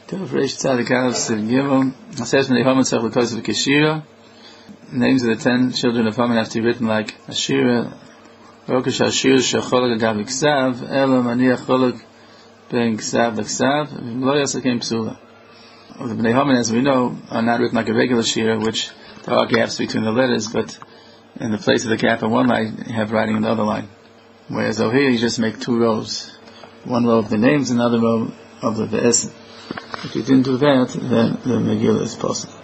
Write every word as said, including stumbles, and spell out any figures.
Tov Reish Tzadik Aleph Siv Gimel. Says Bnei Haman Tzarich L'Kois V'Keshira. Names of the ten children of Haman have to be written like a shira. Rokesh Ashir Shecholek Agav Ksav. Elo Maniach Cholek Ben Ksav L'Ksav. Lo Yasakim Psula. The Bnei Haman, as we know, are not written like a regular shira, which there are gaps between the letters, but in the place of the gap in one line, you have writing in the other line. Whereas over here, you just make two rows. One row of the names, another row of the Be'esim. If you didn't do that, then the Megillah is possible.